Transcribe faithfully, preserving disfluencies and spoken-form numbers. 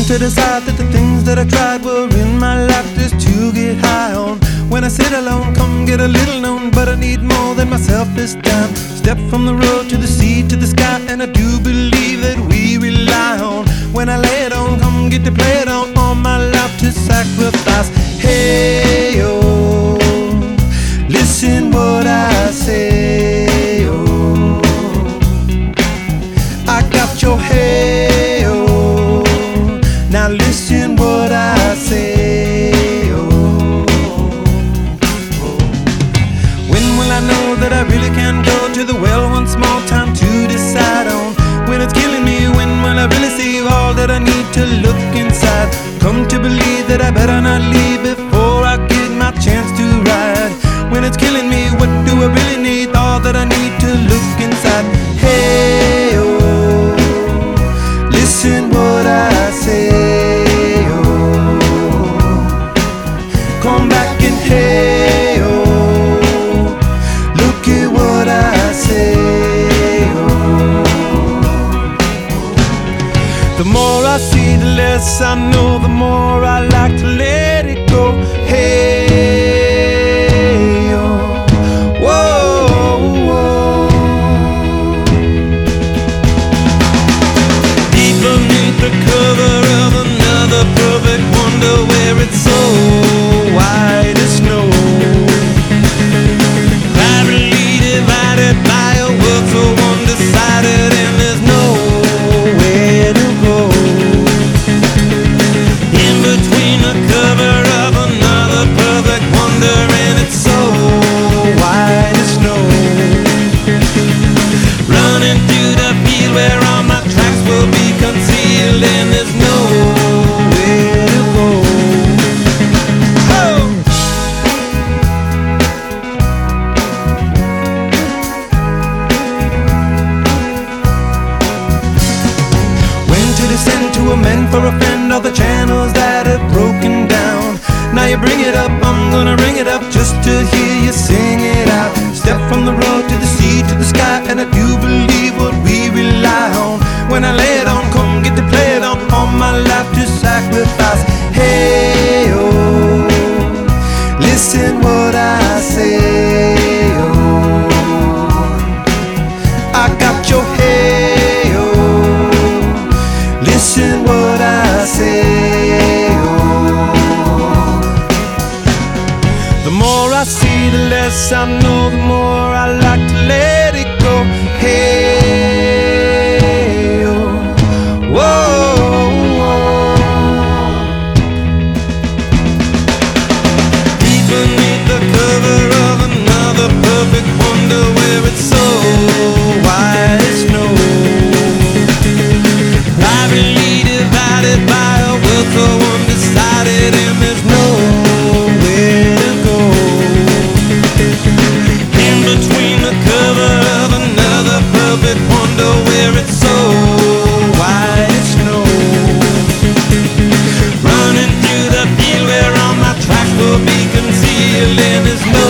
to decide that the things that I tried were in my life just to get high on. When I sit alone, come get a little known, but I need more than myself this time. Step from the road to the sea to the sky, and I do believe that we rely on. When I lay it on, come get to play it on, all my life to sacrifice. Hey, oh, listen what I say, oh, I got your hey, oh, now listen what I say, oh, oh. When will I know that I really can go to the well one small time to decide on? When it's killing me, when will I really see all that I need to look inside? Come to believe that I better not leave before I get my chance to ride. When it's killing me, what do I really need? All that I need to look inside. Hey, oh, listen what I say, oh, come back and hey, oh, look at what I say, oh. The more I see, the less I know, the more I like to let it go. Hey, oh, whoa, whoa. Deep beneath the cover of another perfect wonder, where it's so white as snow, privately divided by a world so undecided, and there's nowhere to go. In between the cover of another perfect wonder, and it's so white as snow, running through the field where all my tracks will be concealed, and there's nowhere to go. Oh! When to descend to amend for a friend all the channels that have broken down. Now you bring it up, I'm gonna ring it up just to hear you sing it out. Step from the road to the sea to the sky, and I do believe what we rely on. When I lay it on, come get to play it on, all my life to sacrifice. Hey, oh, listen what I say, oh, I got your hey, oh, listen what I say, oh. The more I see, the less I know, the more I like to let it go. Hey, oh, whoa, whoa. Deep beneath the cover of another perfect wonder, where it's so white as snow, privately divided by a world so undecided, and there's nowhere to go. In between the cover of another perfect wonder, where it's so white as snow, running through the field where all my tracks will be concealed, and there's no